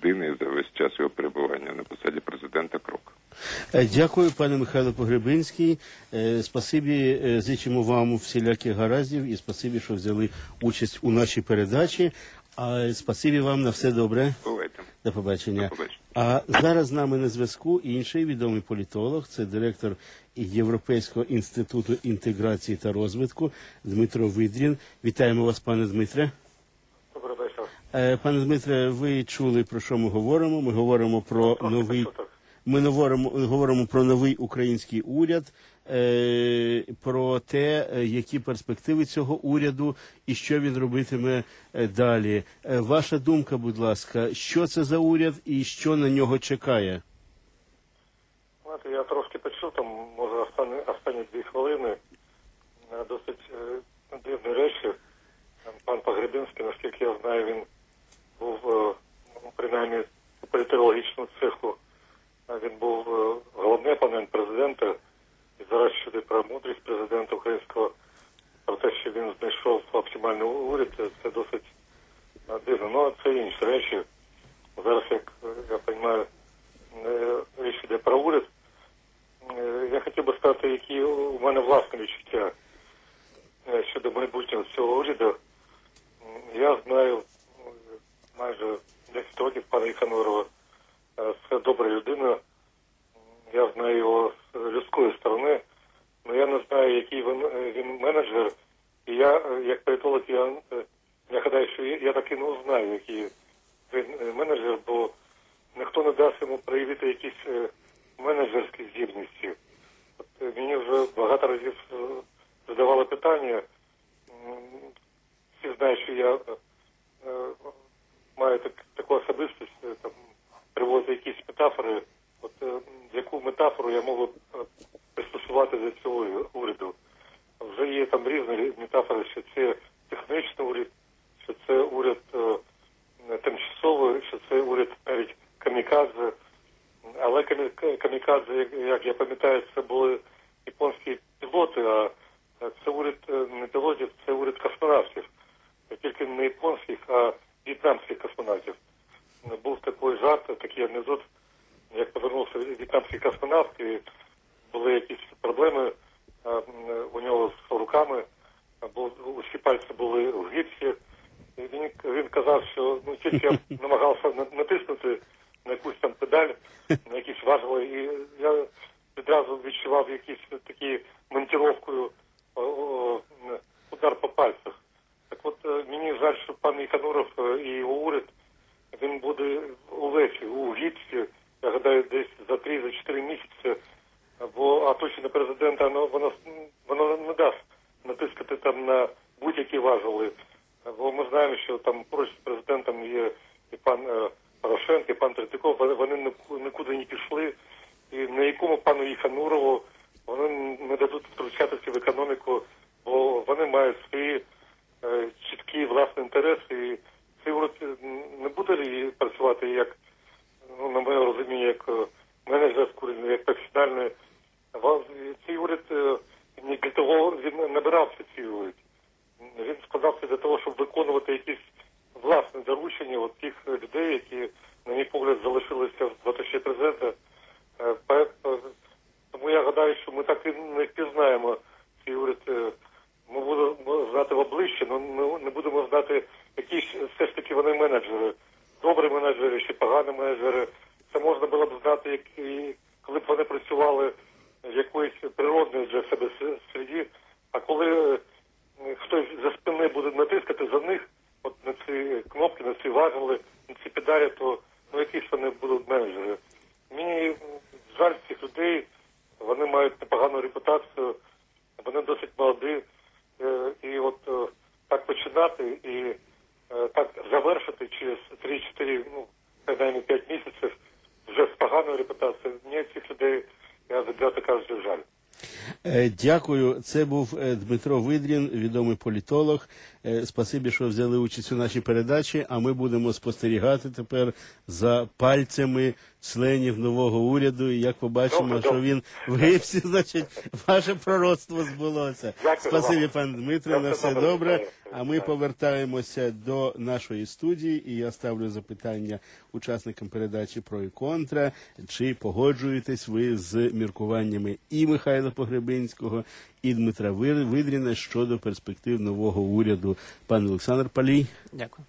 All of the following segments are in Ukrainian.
єдиний за весь час його перебування на посаді президента крок. Дякую, пане Михайло Погребинський. Спасибі, зичимо вам всіляких гараздів і спасибі, що взяли участь у нашій передачі. А спасибі вам, на все добре. Бувайте. До побачення. До побачення. А зараз з нами на зв'язку інший відомий політолог, це директор Європейського інституту інтеграції та розвитку Дмитро Видрін. Вітаємо вас, пане Дмитре. Добрий вечір. Пане Дмитре, ви чули, про що ми говоримо? Ми говоримо про новий... Ми говоримо про новий український уряд, про те, які перспективи цього уряду і що він робитиме далі. Ваша думка, будь ласка, що це за уряд і що на нього чекає? Знаєте, я трошки почув, там, може, останні 2 хвилини, досить дивні речі. Пан Погребинський, наскільки я знаю, він був, принаймні, у політологічному цеху. Він був головний опонент президента, і зараз щодо про мудрість президента українського, про те, що він знайшов оптимальний уряд, це досить дивно. Ну, це інші речі. Зараз, як я розумію, річ йде про уряд. Я хотів би сказати, які у мене власне відчуття щодо майбутнього цього уряду. Я знаю майже 10 років пана Єханурова. Це добра людина. Я знаю його з людської сторони, але я не знаю, який він менеджер. І я, як політолог, я гадаю, що я таки не знаю, який він менеджер, бо ніхто не дасть йому проявити якісь менеджерські здібності. От мені вже багато разів задавали питання. Всі знають, що я маю таку особистість, там, приводити якісь метафори. От яку метафору я можу пристосувати до цього уряду? Вже є там різні метафори, що це технічний уряд, що це уряд тимчасовий, що це уряд навіть камікадзе. Але камікадзе, як я пам'ятаю, це були японські пілоти, а це уряд не пілотів, це уряд космонавтів. Тільки не японських, а в'єтнамських космонавтів. Був такий жарт, такий анекдот, як повернувся в'єтнамський космонавт, і були якісь проблеми у нього з руками, усі пальці були в гіпсі. І він казав, що тільки я намагався натиснути на якусь там педаль, на якісь важливі, і я відразу відчував якісь такі монтировкою удар по пальцях. Так от мені жаль, що пан Єхануров і його уряд, він буде у Лесі, у гіпсі, я гадаю, десь за 3-4 місяці, бо оточення президента, воно не дасть натискати там на будь-які важели. Бо ми знаємо, що там поруч з президентом є і пан Порошенко, і пан Третьяков, вони нікуди не пішли, і на якому пану Єханурову вони не дадуть втручатися в економіку, бо вони мають свої чіткі власні інтереси, і цей уряд не буде працювати як, на моє розуміння, як менеджерський, як професіональний. Цей уряд не для того він набирався цей уряд. Він складався для того, щоб виконувати якісь власні доручення от тих людей, які, на мій погляд, залишилися в оточенні президента. Тому я гадаю, що ми так і не впізнаємо цей уряд. Ми будемо знати в обличчя, але ми не будемо знати, які все ж таки вони менеджери. Добрі менеджери чи погані менеджери. Це можна було б знати, коли б вони працювали в якоїсь природної для себе середі. А коли хтось за спини буде натискати за них, от на ці кнопки, на ці важели, на ці педалі, то якісь вони будуть менеджери. Мені жаль цих людей, вони мають непогану репутацію, вони досить молоді. І от так починати і так завершити через 3-4, принаймні 5 місяців вже з поганою репутацією, мені цих людей, я відверто кажучи, жаль. Дякую. Це був Дмитро Видрін, відомий політолог. Спасибі, що взяли участь у нашій передачі, а ми будемо спостерігати тепер за пальцями членів нового уряду. І як побачимо, що він в гипсі, значить, ваше пророцтво збулося. Спасибі, пане Дмитре, на все добре. А ми повертаємося до нашої студії, і я ставлю запитання учасникам передачі «Про і контра». Чи погоджуєтесь ви з міркуваннями і Михайла Погребинського, і Дмитра Видріна щодо перспектив нового уряду? Пан Олександр Палій. Дякую.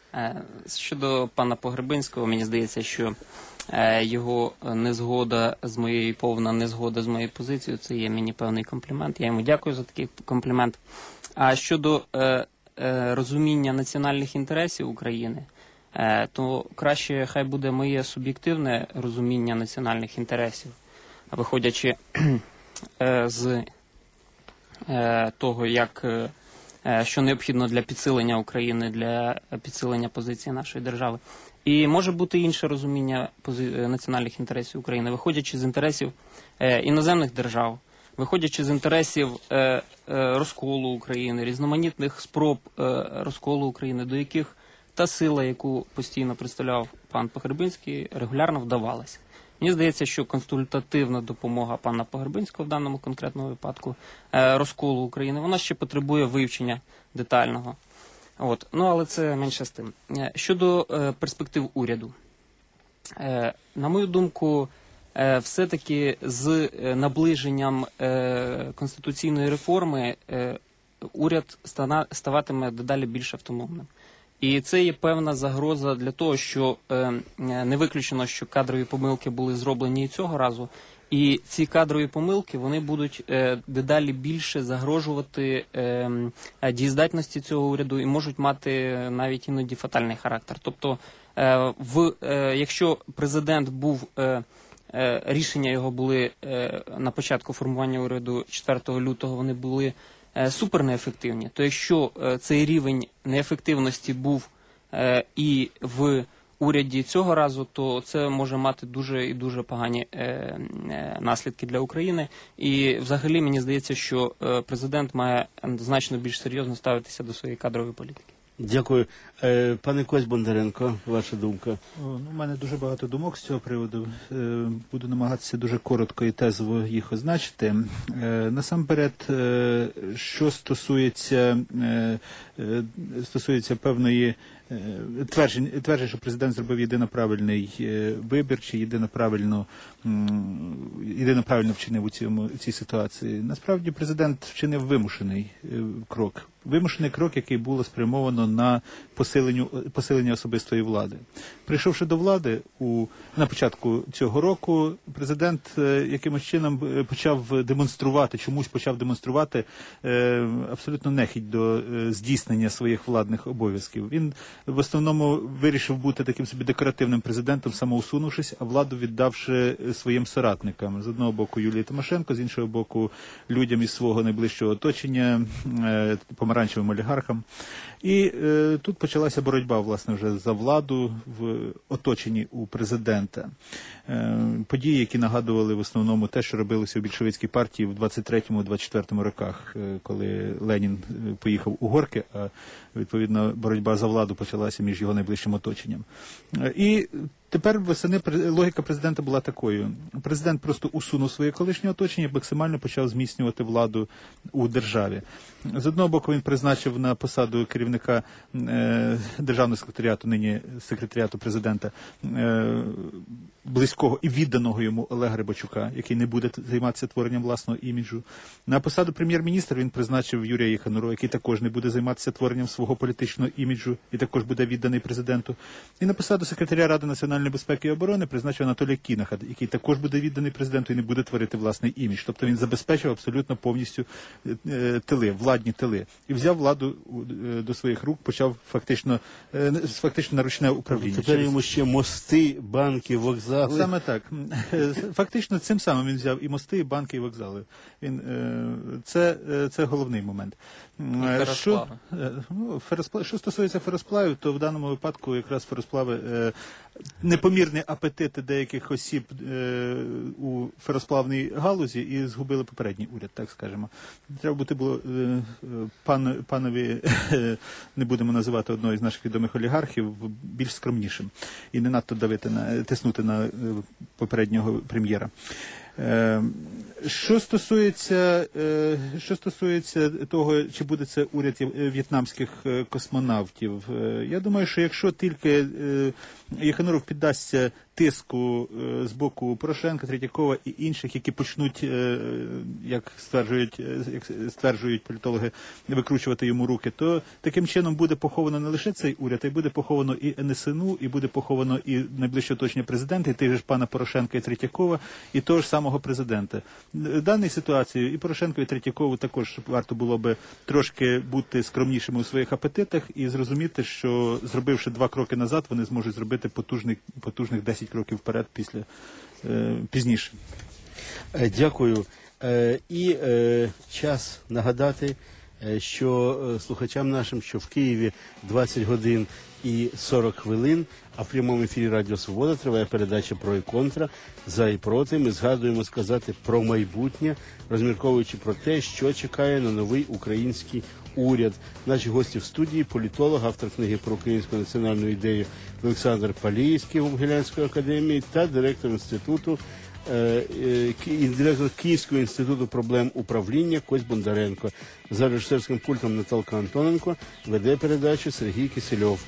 Щодо пана Погребинського, мені здається, що його незгода з моєю, повна незгода з моєю позицією, це є мені певний комплімент. Я йому дякую за такий комплімент. А щодо розуміння національних інтересів України, то краще хай буде моє суб'єктивне розуміння національних інтересів, виходячи з того, що необхідно для підсилення України, для підсилення позиції нашої держави. І може бути інше розуміння національних інтересів України, виходячи з інтересів іноземних держав, виходячи з інтересів розколу України, різноманітних спроб розколу України, до яких та сила, яку постійно представляв пан Погребинський, регулярно вдавалася. Мені здається, що консультативна допомога пана Погребинського в даному конкретному випадку розколу України, вона ще потребує вивчення детального. Але це менше з тим. Щодо перспектив уряду. На мою думку, все-таки з наближенням конституційної реформи уряд ставатиме дедалі більш автономним. І це є певна загроза для того, що не виключено, що кадрові помилки були зроблені і цього разу, і ці кадрові помилки, вони будуть дедалі більше загрожувати дієздатності цього уряду і можуть мати навіть іноді фатальний характер. Тобто, якщо президент був, рішення його були на початку формування уряду 4 лютого, вони були супер неефективні, то якщо цей рівень неефективності був і в уряді цього разу, то це може мати дуже і дуже погані наслідки для України. І взагалі мені здається, що президент має значно більш серйозно ставитися до своєї кадрової політики. Дякую. Пане Кость Бондаренко, ваша думка? У мене дуже багато думок з цього приводу. Буду намагатися дуже коротко і тезово їх означити. Насамперед, що стосується певної тверджень, що президент зробив єдино правильний вибір, чи єдино правильно вчинив у цій ситуації. Насправді президент вчинив вимушений крок. Вимушений крок, який було спрямовано на посилення особистої влади. Прийшовши до влади на початку цього року, президент якимось чином почав демонструвати абсолютно нехідь до здійснення своїх владних обов'язків. Він в основному вирішив бути таким собі декоративним президентом, самоусунувшись, а владу віддавши своїм соратникам. З одного боку Юлії Тимошенко, з іншого боку людям із свого найближчого оточення, помаранчевим олігархам. І тут почалася боротьба, власне, вже за владу в оточенні у президента. Події, які нагадували в основному те, що робилося у більшовицькій партії в 23-24 роках, коли Ленін поїхав у Горки, а відповідно боротьба за владу почалася між його найближчим оточенням. І тепер восени логіка президента була такою. Президент просто усунув своє колишнє оточення і максимально почав зміцнювати владу у державі. З одного боку він призначив на посаду керівника державного секретаріату, нині секретаріату президента, близького і відданого йому Олега Рибачука, який не буде займатися творенням власного іміджу. На посаду прем'єр-міністра він призначив Юрія Єханурова, який також не буде займатися творенням свого політичного іміджу і також буде відданий президенту. І на посаду секретаря Ради національної безпеки і оборони призначив Анатолія Кінаха, який також буде відданий президенту і не буде творити власний імідж. Тобто він забезпечив абсолютно повністю владні тили. І взяв владу до своїх рук, почав фактично на ручне управління. Тепер йому ще мости, банки, вокзали. Саме так. Фактично цим самим він взяв і мости, і банки, і вокзали. Це головний момент. Що стосується феросплавів, то в даному випадку якраз феросплави непомірні апетити деяких осіб у феросплавній галузі і згубили попередній уряд, так скажемо. Треба було панові, не будемо називати одного із наших відомих олігархів, більш скромнішим і не надто тиснути на попереднього прем'єра. Що стосується того, чи буде це уряд в'єтнамських космонавтів, я думаю, що якщо тільки Єхануров піддасться тиску з боку Порошенка, Третьякова і інших, які почнуть, як стверджують політологи, викручувати йому руки, то таким чином буде поховано не лише цей уряд, а й буде поховано і НСНУ, і буде поховано і найближче оточення президента, і тих же ж пана Порошенка і Третьякова, і того ж самого президента. В даній ситуації і Порошенко, і Третьякову також варто було би трошки бути скромнішими у своїх апетитах і зрозуміти, що зробивши 2 кроки назад, вони зможуть зробити потужних 10 кроків вперед пізніше. Дякую. І час нагадати, що слухачам нашим, що в Києві 20 годин і 40 хвилин, а в прямому ефірі Радіо Свобода триває передача «Про і контра», «За і проти». Ми згадуємо сказати про майбутнє, розмірковуючи про те, що чекає на новий український уряд. Наші гості в студії – політолог, автор книги про українську національну ідею Олександр Палій з Києво-Могилянської академії та директор Київського інституту проблем управління Кось Бондаренко. За режисерським пультом Наталка Антоненко веде передачу Сергій Кисельов.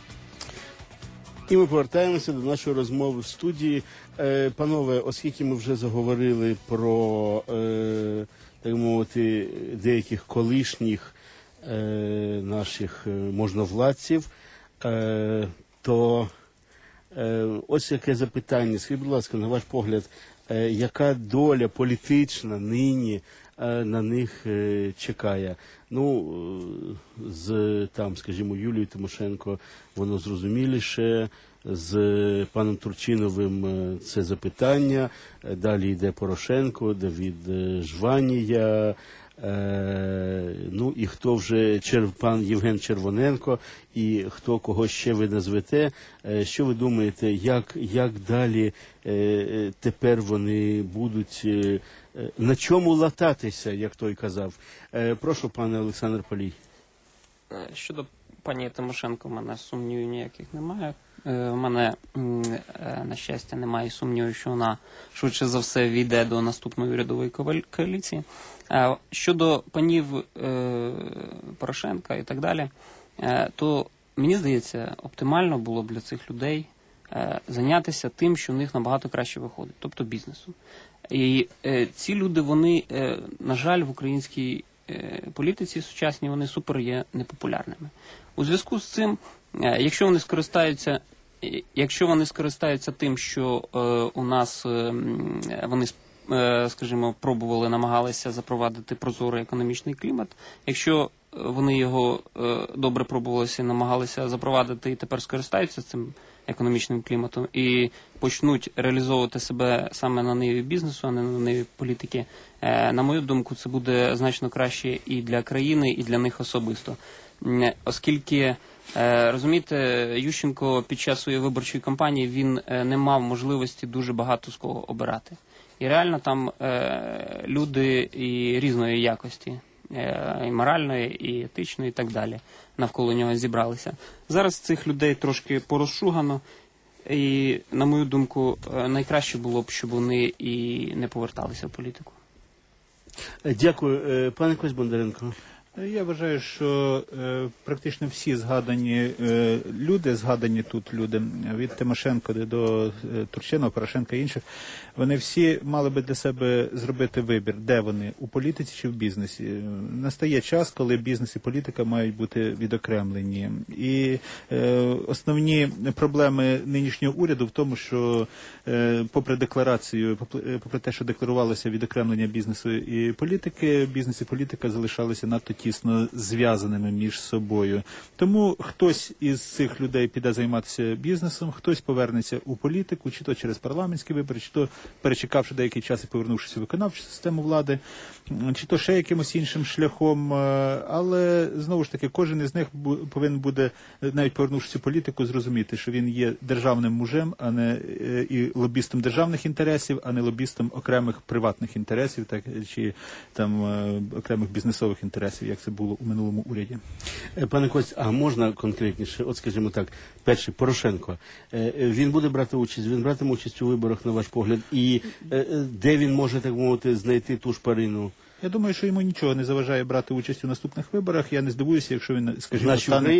І ми повертаємося до нашої розмови в студії. Панове, оскільки ми вже заговорили про, так мовити, деяких колишніх наших можновладців, то ось яке запитання. Скажіть, будь ласка, на ваш погляд, яка доля політична нині на них чекає? Ну, з, там, скажімо, Юлією Тимошенко воно зрозуміліше, з паном Турчиновим це запитання, далі йде Порошенко, Давид Жванія, ну і хто вже, пан Євген Червоненко, і хто кого ще ви назвете. Що ви думаєте, як далі тепер вони будуть, на чому лататися, як той казав? Прошу, пане Олександр Палій. Щодо пані Тимошенко, в мене сумнівів ніяких немає. В мене, на щастя, немає сумнівів, що вона швидше за все війде до наступної урядової коаліції. Щодо панів Порошенка і так далі, то, мені здається, оптимально було б для цих людей зайнятися тим, що в них набагато краще виходить, тобто бізнесом. І ці люди, вони, на жаль, в українській політиці сучасній, вони супер є непопулярними. У зв'язку з цим, якщо вони скористаються тим, що у нас вони, скажімо, намагалися запровадити прозорий економічний клімат, якщо вони його добре пробувалися і намагалися запровадити і тепер скористаються цим економічним кліматом і почнуть реалізовувати себе саме на ниві бізнесу, а не на ниві політики, на мою думку, це буде значно краще і для країни, і для них особисто. Оскільки, розумієте, Ющенко під час своєї виборчої кампанії, він не мав можливості дуже багато з кого обирати. І реально там люди і різної якості, і моральної, і етичної, і так далі, навколо нього зібралися. Зараз цих людей трошки порозшугано, і, на мою думку, найкраще було б, щоб вони і не поверталися в політику. Дякую. Пане Кось Бондаренко. Я вважаю, що практично всі згадані тут люди, від Тимошенко до Турчинова, Порошенка і інших, вони всі мали би для себе зробити вибір, де вони, у політиці чи в бізнесі. Настає час, коли бізнес і політика мають бути відокремлені. І основні проблеми нинішнього уряду в тому, що попри декларацію, попри те, що декларувалося відокремлення бізнесу і політики, бізнес і політика залишалися надто тісно зв'язаними між собою. Тому хтось із цих людей піде займатися бізнесом, хтось повернеться у політику, чи то через парламентські вибори, чи то перечекавши деякий час і повернувшись у виконавчу систему влади, чи то ще якимось іншим шляхом. Але, знову ж таки, кожен із них повинен буде, навіть повернувшись у політику, зрозуміти, що він є державним мужем, а не і лобістом державних інтересів, а не лобістом окремих приватних інтересів, так, чи там окремих бізнесових інтересів, як це було у минулому уряді. Пане Кость, а можна конкретніше? От, скажімо так, перший, Порошенко, він буде брати участь, він братиме участь у виборах, на ваш погляд, і де він може, так мовити, знайти ту шпарину? Я думаю, що йому нічого не заважає брати участь у наступних виборах. Я не здивуюся, якщо він, скажімо,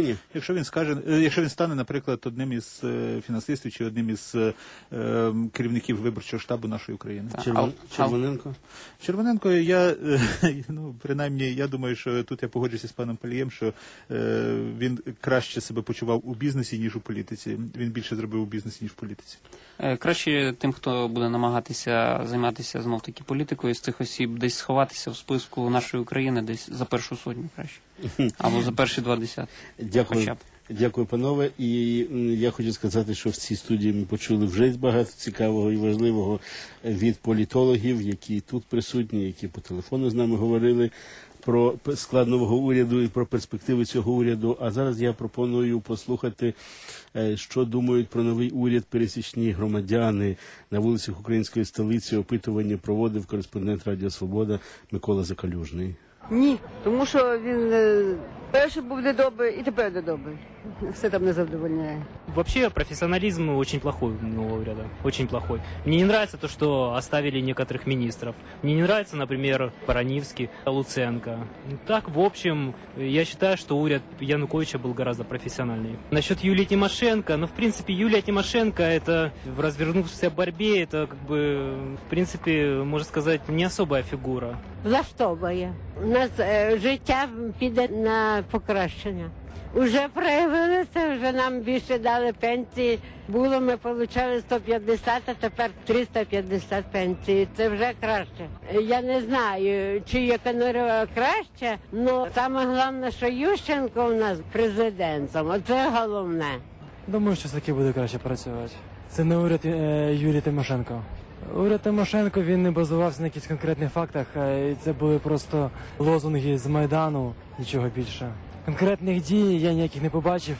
якщо він стане, наприклад, одним із фінансистів чи одним із керівників виборчого штабу нашої України. Червоненко? Червоненко, принаймні, я думаю, що тут я погоджуюся з паном Палієм, що він краще себе почував у бізнесі, ніж у політиці. Він більше зробив у бізнесі, ніж в політиці. Краще тим, хто буде намагатися займатися знов-таки політикою, з цих осіб десь сховатися в списку нашої України десь за першу сотню краще. Або за перші 20. Дякую. Дякую, панове. І я хочу сказати, що в цій студії ми почули вже багато цікавого і важливого від політологів, які тут присутні, які по телефону з нами говорили про склад нового уряду і про перспективи цього уряду. А зараз я пропоную послухати, що думають про новий уряд пересічні громадяни. На вулицях української столиці опитування проводив кореспондент Радіо Свобода Микола Закалюжний. Ні, тому що він перший був недобрий і тепер недобрий. Все там не задовольняє. Вообще профессионализм очень плохой у нового уряда, очень плохой. Мне не нравится то, что оставили некоторых министров. Мне не нравится, например, Бараневский, Луценко. Так, в общем, я считаю, что уряд Януковича был гораздо профессиональнее. Насчет Юлии Тимошенко, в принципе, Юлия Тимошенко, это в развернувшейся борьбе, это, в принципе, можно сказать, не особая фигура. Влаштовує. У нас життя піде на покращення. Уже проявилося, вже нам більше дали пенсії. Було, ми отримали 150, а тепер 350 пенсії. Це вже краще. Я не знаю, чи економія краще, але саме головне, що Ющенко у нас президентом. Оце головне. Думаю, що таки буде краще працювати. Це не уряд Юлії Тимошенко. Уряд Тимошенко, він не базувався на якихось конкретних фактах. Це були просто лозунги з Майдану, нічого більше. Конкретних дій я ніяких не побачив.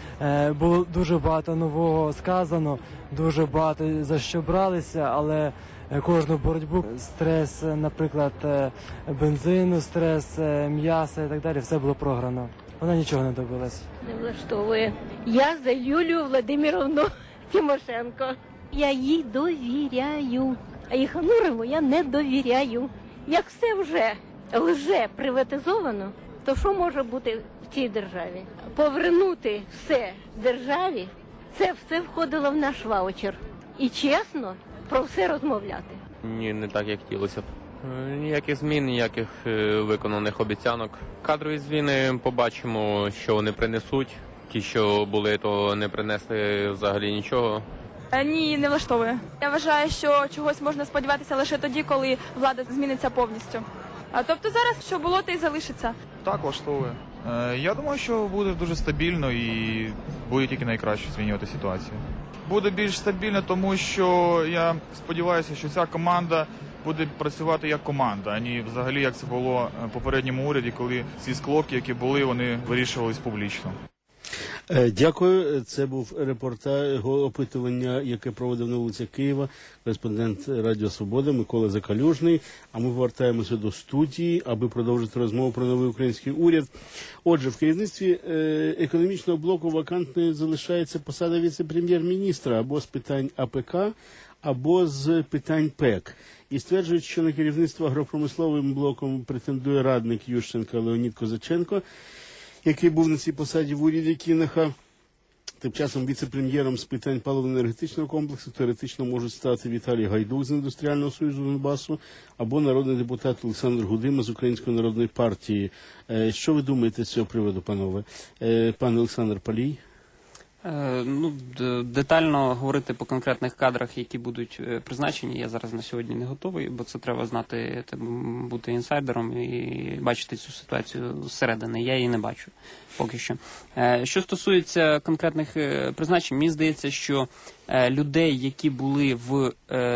Було дуже багато нового сказано, дуже багато за що бралися, але кожну боротьбу, стрес, наприклад, бензину, стрес, м'яса і так далі, все було програно. Вона нічого не добилась. Не влаштовує. Я за Юлію Владимировну Тимошенко. Я їй довіряю, а Єханурову я не довіряю. Як все вже приватизовано, то що може бути в цій державі? Повернути все державі, це все входило в наш ваучер. І чесно про все розмовляти. Ні, не так, як хотілося б. Ніяких змін, ніяких виконаних обіцянок. Кадрові зміни побачимо, що вони принесуть. Ті, що були, то не принесли взагалі нічого. Ні, не влаштовує. Я вважаю, що чогось можна сподіватися лише тоді, коли влада зміниться повністю. Тобто зараз, що було, те й залишиться. Так, влаштовує. Я думаю, що буде дуже стабільно і буде тільки найкраще змінювати ситуацію. Буде більш стабільно, тому що я сподіваюся, що ця команда буде працювати як команда, а не взагалі, як це було в попередньому уряді, коли ці склоки, які були, вони вирішувались публічно. Дякую. Це був репортаж опитування, яке проводив на вулицях Києва кореспондент Радіо Свобода Микола Закалюжний. А ми повертаємося до студії, аби продовжити розмову про новий український уряд. Отже, в керівництві економічного блоку вакантною залишається посада віце-прем'єр-міністра або з питань АПК, або з питань ПЕК. І стверджують, що на керівництво агропромисловим блоком претендує радник Ющенка Леонід Козаченко, який був на цій посаді в уряді Кінаха. Тим часом віце-прем'єром з питань паливно-енергетичного комплексу теоретично можуть стати Віталій Гайдук з Індустріального союзу Донбасу або народний депутат Олександр Гудима з Української народної партії. Що ви думаєте з цього приводу, панове? Пане Олександр Палій? Детально говорити по конкретних кадрах, які будуть призначені, я зараз на сьогодні не готовий, бо це треба знати, бути інсайдером і бачити цю ситуацію зсередини. Я її не бачу поки що. Що стосується конкретних призначень, мені здається, що людей, які були в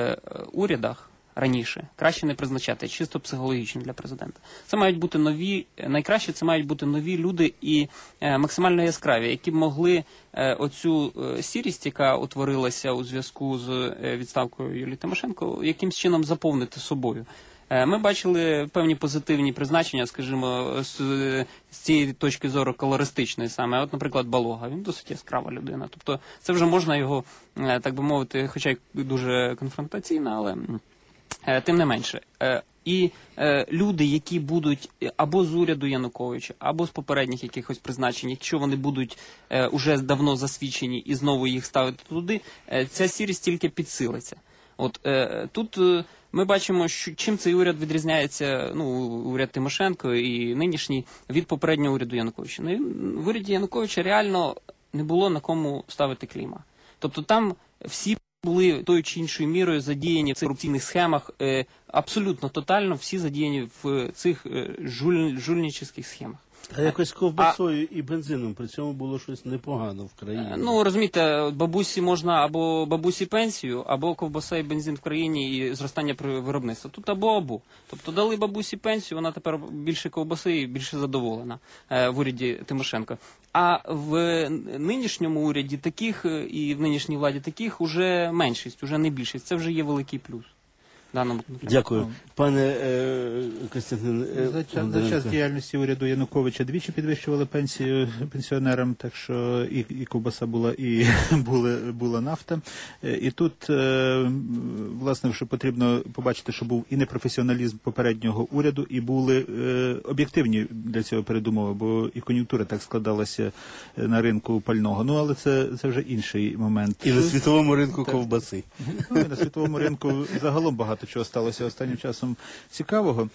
урядах раніше, краще не призначати, чисто психологічно для президента. Це мають бути найкраще це мають бути нові люди і максимально яскраві, які б могли оцю сірість, яка утворилася у зв'язку з відставкою Юлії Тимошенко, якимсь чином заповнити собою. Ми бачили певні позитивні призначення, скажімо, з цієї точки зору колористичної саме. От, наприклад, Балога, він досить яскрава людина. Тобто це вже можна його, так би мовити, хоча й дуже конфронтаційно, але тим не менше. І люди, які будуть або з уряду Януковича, або з попередніх якихось призначень, якщо вони будуть уже давно засвідчені і знову їх ставити туди, ця сірість тільки підсилиться. От тут ми бачимо, що чим цей уряд відрізняється, уряд Тимошенко і нинішній, від попереднього уряду Януковича. В уряді Януковича реально не було на кому ставити клейма. Тобто там всі були тою чи іншою мірою задіяні в цих корупційних схемах, абсолютно тотально всі задіяні в цих жульнических схемах. А якось ковбасою і бензином при цьому було щось непогано в країні. Розумієте, бабусі можна або бабусі пенсію, або ковбаса і бензин в країні і зростання виробництва. Тут або. Тобто дали бабусі пенсію, вона тепер більше ковбаси і більше задоволена в уряді Тимошенко. А в нинішньому уряді таких і в нинішній владі таких уже меншість, уже не більшість. Це вже є великий плюс. Дякую. Пане Костянтин, за час діяльності уряду Януковича двічі підвищували пенсію пенсіонерам, так що і ковбаса була, і була нафта. І тут, власне, що потрібно побачити, що був і непрофесіоналізм попереднього уряду, і були об'єктивні для цього передумови, бо і кон'юнктура так складалася на ринку пального. Але це вже інший момент. І на світовому ринку ковбаси. На світовому ринку загалом багато чого сталося останнім часом цікавого.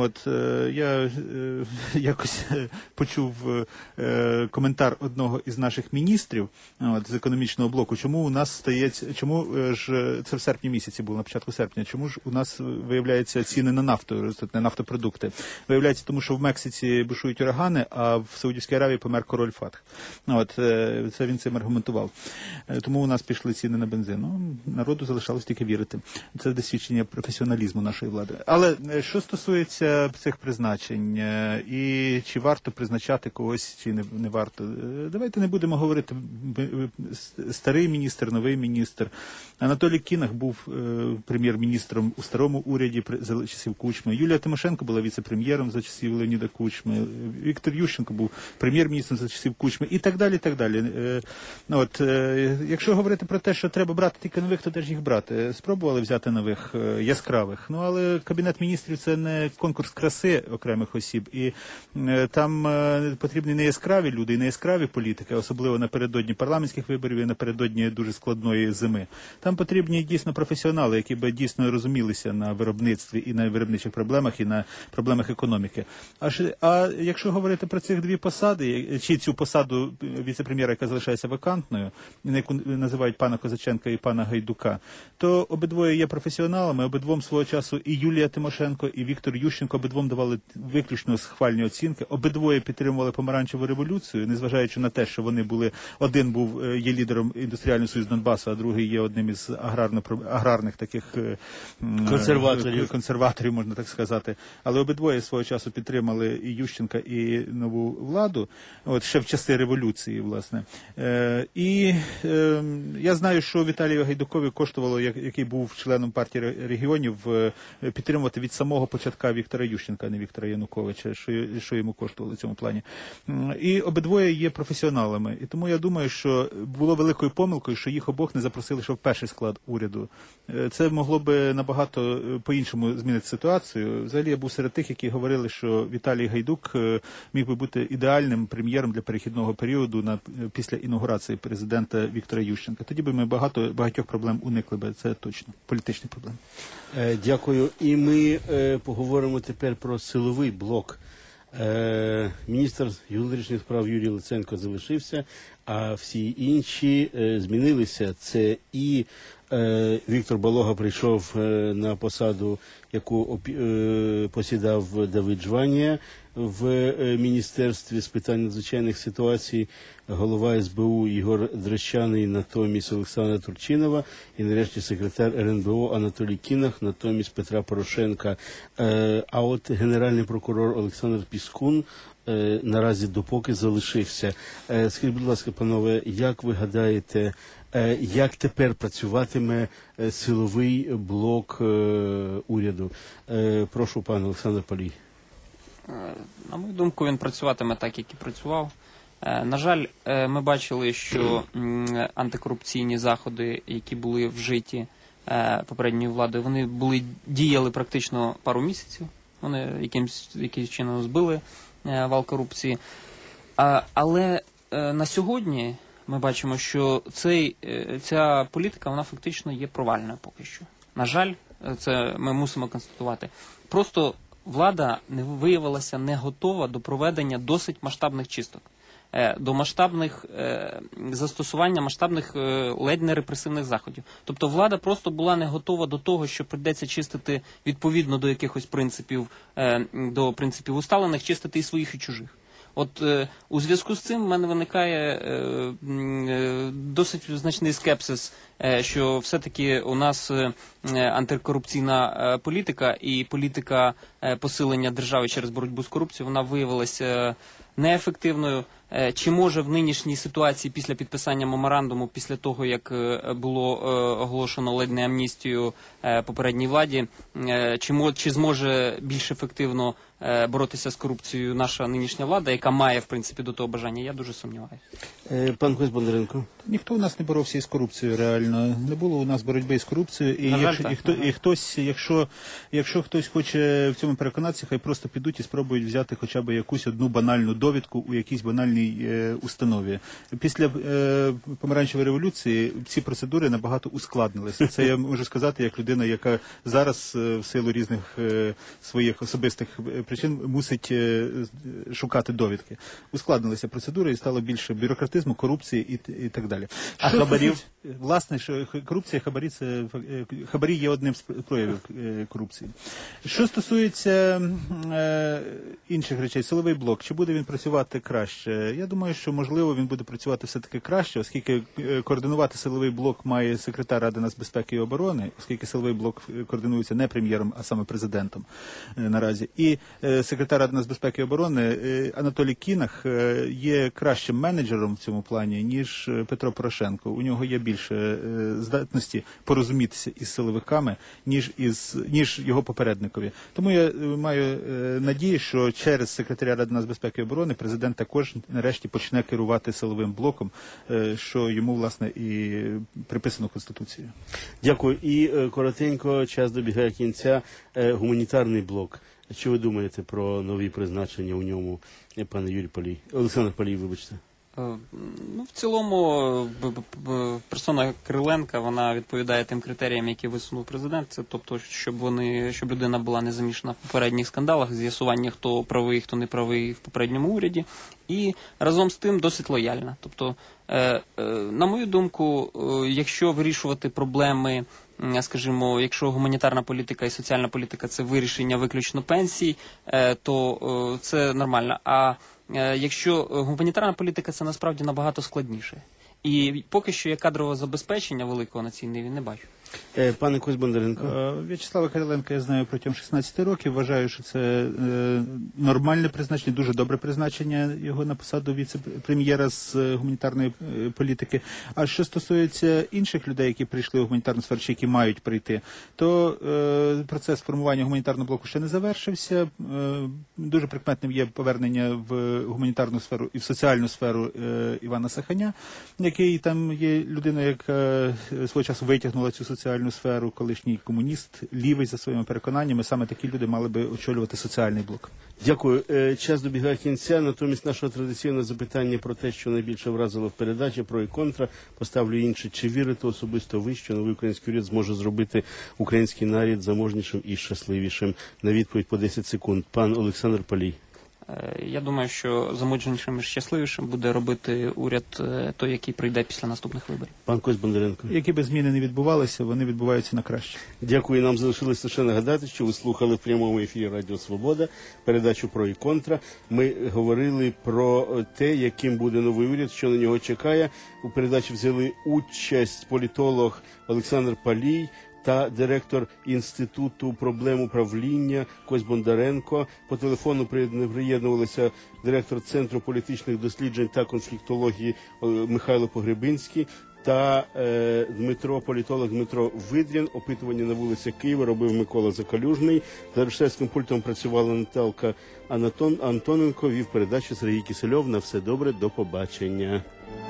Я якось почув коментар одного із наших міністрів з економічного блоку, чому у нас чому ж це в серпні місяці було, на початку серпня, чому ж у нас виявляються ціни на нафту, на нафтопродукти. Виявляється, тому що в Мексиці бушують урагани, а в Саудівській Аравії помер король Фатх. Це він цим аргументував. Тому у нас пішли ціни на бензин. Народу залишалось тільки вірити. Це досвідчення професіоналізму нашої влади. Але що стосується цих призначень, і чи варто призначати когось, чи не варто, давайте не будемо говорити старий міністр, новий міністр. Анатолій Кінах був прем'єр-міністром у старому уряді за часів Кучми. Юлія Тимошенко була віце-прем'єром за часів Леоніда Кучми. Віктор Ющенко був прем'єр-міністром за часів Кучми і так далі, і так далі. Якщо говорити про те, що треба брати тільки нових, то де ж їх брати? Спробували взяти нових яскравих. Але Кабінет міністрів – це не конкурс краси окремих осіб. І там потрібні не яскраві люди, і не яскраві політики, особливо напередодні парламентських виборів і напередодні дуже складної зими. Там потрібні дійсно професіонали, які би дійсно розумілися на виробництві і на виробничих проблемах, і на проблемах економіки. А якщо говорити про цих дві посади, чи цю посаду віце-прем'єра, яка залишається вакантною, на яку називають пана Козаченка і пана Гайдука, то обидвоє є професіоналами, обидвом свого часу і Юлія Тимошенко, і Віктор Ющенко обидвом давали виключно схвальні оцінки, обидвоє підтримували помаранчеву революцію, незважаючи на те, що вони були, один є лідером індустріального союзу Донбасу, а другий є одним із аграрних таких консерваторів, можна так сказати. Але обидвоє свого часу підтримали і Ющенка, і нову владу, ще в часи революції, власне. І я знаю, що Віталію Гайдукові коштувало, який був членом партії регіонів, підтримувати від самого початка Віктора Ющенка, а не Віктора Януковича, що йому коштувало в цьому плані. І обидвоє є професіоналами. І тому я думаю, що було великою помилкою, що їх обох не запросили ще в перший склад уряду. Це могло би набагато по-іншому змінити ситуацію. Взагалі я був серед тих, які говорили, що Віталій Гайдук міг би бути ідеальним прем'єром для перехідного періоду після інаугурації президента Віктора Ющенка. Тоді би ми багатьох проблем уникли би, це точно, політичні проблеми. Дякую. І ми поговоримо тепер про силовий блок. Міністр внутрішніх справ Юрій Луценко залишився, а всі інші змінилися. Це і Віктор Балога прийшов на посаду, яку посідав Давид Жванія в Міністерстві з питань надзвичайних ситуацій, голова СБУ Ігор Дрещаний натомість Олександра Турчинова і нарешті секретар РНБО Анатолій Кінах натомість Петра Порошенка. А от генеральний прокурор Олександр Піскун наразі допоки залишився. Скажіть, будь ласка, панове, як ви гадаєте, як тепер працюватиме силовий блок уряду? Прошу, пане Олександр Палій. На мою думку, він працюватиме так, як і працював. На жаль, ми бачили, що антикорупційні заходи, які були вжиті попередньою владою, вони діяли практично пару місяців. Вони якимось чином збили вал корупції. Але на сьогодні ми бачимо, що ця політика, вона фактично є провальною поки що. На жаль, це ми мусимо констатувати. Просто влада не виявилася не готова до проведення досить масштабних чисток, до масштабних застосування масштабних ледь не репресивних заходів. Тобто влада просто була не готова до того, що прийдеться чистити відповідно до якихось принципів, до принципів усталених, чистити і своїх, і чужих. От у зв'язку з цим в мене виникає досить значний скепсис, що все-таки у нас антикорупційна політика і політика посилення держави через боротьбу з корупцією, вона виявилася неефективною. Чи може в нинішній ситуації після підписання меморандуму, після того, як було оголошено ледь не амністію попередній владі, чи зможе більш ефективно боротися з корупцією наша нинішня влада, яка має, в принципі, до того бажання, я дуже сумніваюся. Пан Кость Бондаренко. Ніхто у нас не боровся із корупцією, реально. Не було у нас боротьби з корупцією. Якщо хтось хоче в цьому переконатися, хай просто підуть і спробують взяти хоча б якусь одну банальну довідку у якійсь банальній установі. Після помаранчевої революції ці процедури набагато ускладнилися. Це я можу сказати як людина, яка зараз в силу різних своїх особистих причин мусить шукати довідки. Ускладнилися процедури і стало більше бюрократизму, корупції і так далі. А хабарів? Власне, що корупція, хабарі є одним з проявів корупції. Що стосується інших речей, силовий блок, чи буде він працювати краще? Я думаю, що можливо він буде працювати все-таки краще, оскільки координувати силовий блок має секретар Ради нацбезпеки і оборони, оскільки силовий блок координується не прем'єром, а саме президентом наразі. І секретар Ради нацбезпеки і оборони Анатолій Кінах є кращим менеджером в цьому плані, ніж Петро Порошенко. У нього є більше здатності порозумітися із силовиками, ніж його попередникові. Тому я маю надію, що через секретаря Ради нацбезпеки і оборони президент також нарешті почне керувати силовим блоком, що йому, власне, і приписано Конституцією. Дякую. І коротенько, час добігає кінця. Гуманітарний блок. Що ви думаєте про нові призначення у ньому, пане Юрій Палій? Олександр Палій, вибачте. Ну, в цілому, персона Кириленка, вона відповідає тим критеріям, які висунув президент. Це, тобто, щоб людина була не замішана в попередніх скандалах, з'ясування, хто правий, хто не правий в попередньому уряді. І разом з тим досить лояльна. Тобто, на мою думку, якщо вирішувати проблеми, скажімо, якщо гуманітарна політика і соціальна політика – це вирішення виключно пенсій, то це нормально. А якщо гуманітарна політика – це насправді набагато складніше. І поки що я кадрового забезпечення великого на цій ниві не бачу. Пане Кость Бондаренко. В'ячеслава Кириленка я знаю протягом 16 років. Вважаю, що це нормальне призначення, дуже добре призначення його на посаду віце-прем'єра з гуманітарної політики. А що стосується інших людей, які прийшли у гуманітарну сферу, чи які мають прийти, то процес формування гуманітарного блоку ще не завершився. Дуже прикметним є повернення в гуманітарну сферу і в соціальну сферу Івана Саханя, який там є людина, яка свого часу витягнула цю соціальну сферу, колишній комуніст, лівий за своїми переконаннями. Саме такі люди мали би очолювати соціальний блок. Дякую. Час добігає кінця. Натомість нашого традиційного запитання про те, що найбільше вразило в передачі, про і контра, поставлю інше. Чи вірите особисто ви, що новий український уряд зможе зробити український народ заможнішим і щасливішим? На відповідь по 10 секунд. Пан Олександр Палій. Я думаю, що заможнішим і щасливішим буде робити уряд той, який прийде після наступних виборів. Пан Кость Бондаренко. Які би зміни не відбувалися, вони відбуваються на краще. Дякую. Нам залишилось лише нагадати, що ви слухали в прямому ефірі Радіо Свобода передачу «Про і контра». Ми говорили про те, яким буде новий уряд, що на нього чекає. У передачі взяли участь політолог Олександр Палій та директор Інституту проблем управління Кость Бондаренко. По телефону приєднувалися директор Центру політичних досліджень та конфліктології Михайло Погребинський та політолог Дмитро Видрін. Опитування на вулиці Києва робив Микола Закалюжний. За режисерським пультом працювала Наталка Антоненко, вів передачу Сергій Кисельов. На все добре, до побачення.